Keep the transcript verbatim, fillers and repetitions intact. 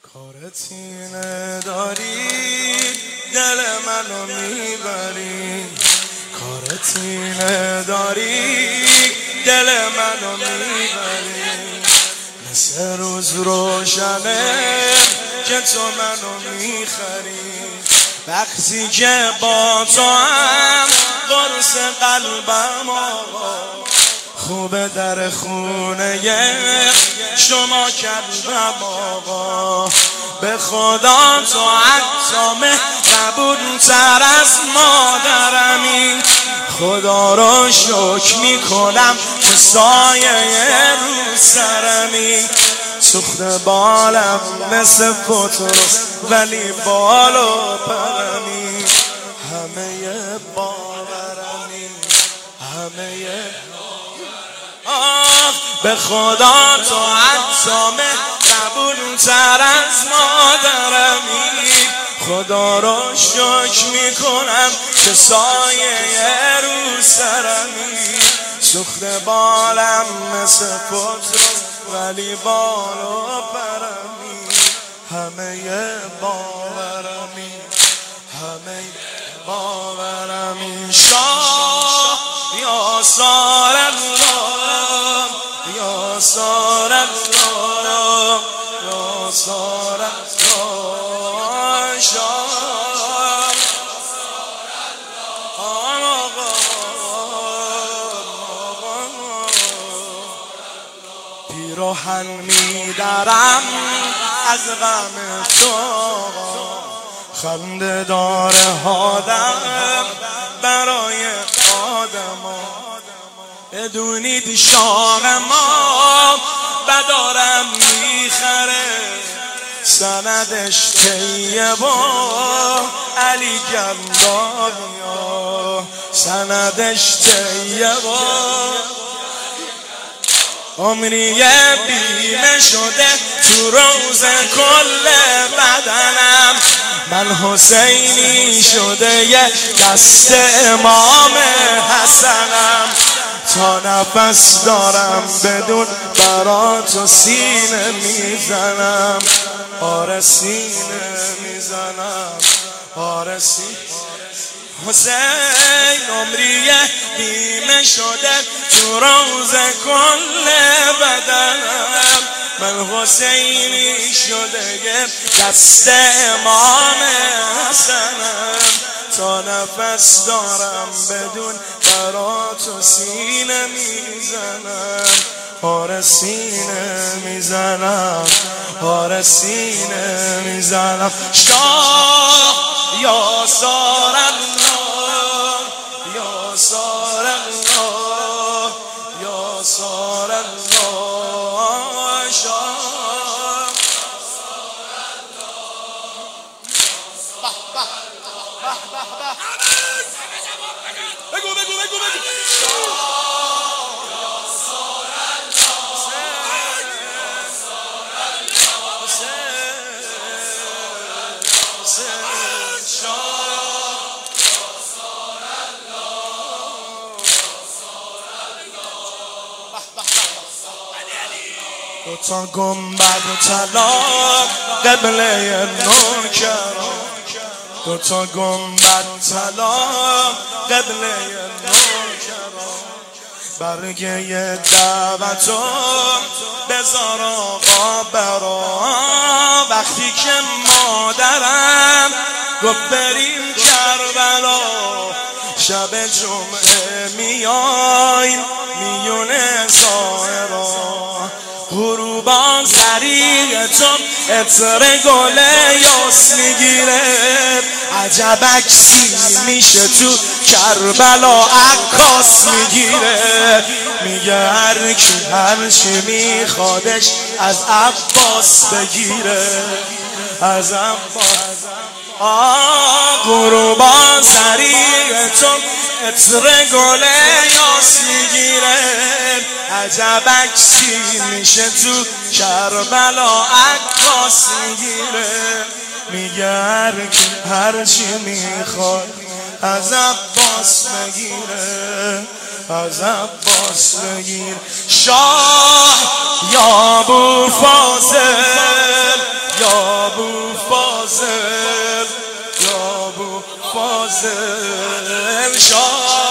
کارتینه داری دل منو میبری، کارتینه داری دل منو میبری، مثل روز روشنه که تو منو میخری، وقتی که با تو هم قرص قلبم آقا، خوبه در خونه شما کلبم آقا، به خدا تو حتی مهربون تر از مادرمی، خدا رو شکر میکنم که سایه رو سرمی، سوخت بالم مثل پتروس ولی بال و پرمی، همه باورمی همه آه، به خدا تو حتی مهربون تر از مادرمی، خدا رو شکر میکنم که سایه رو سرمی، سوخت بالم مثل پتروس ولی بال و پرمی، همه باورمی همه باورمی، شاه یا سار الله یا سار الله یا سار الله، شاه پیراهن میدرم از غم تو، خنده داره آدم برای آدم، بدونید شاه ما بدارم میخره، سندش طیب و علی گنداویا، سندش طیب و عمری بیمه شده تو روز کل بدنم، من حسینی شده یه دست امام حسنم، تا نفس دارم بدون برات سینه میزنم، آره سینه میزنم آره سینه حسین، عمری بیمه شده تو روز کل بدنم، من حسینی شده یه دست امام حسنم، تا نفس دارم بدون برات و سینه میزنم، آره سینه میزنم آره سینه میزنم، شاه یا سار الله یا سار الله یا سار الله، شاه بگو بگو بگو بگو دو تا گنبد طلا قبله نوکران، دو تا گنبد طلا قبله نوکران، برگه دعوتو بذار آقا برا، وقتی که مادرم گفت بریم کربلا، شب جمعه میایم میونه ظاهرا، غروبا زریق تو عطر گل یاس میگیره، عجب عکسی میشه تو کربلا عکاس میگیره، میگه هر کی هر چی میخوادش از عباس بگیره، از عباس آه، غروبا زریق تو عطر گل یاس میگیره، عجب عکسی میشه تو کربلا عکاس میگیره، میگه هر کی هر چی میخواد از عباس بگیره، از عباس بگیر. شاه یا ابوالفاضل یا فاضل یا ابو فاضل شاه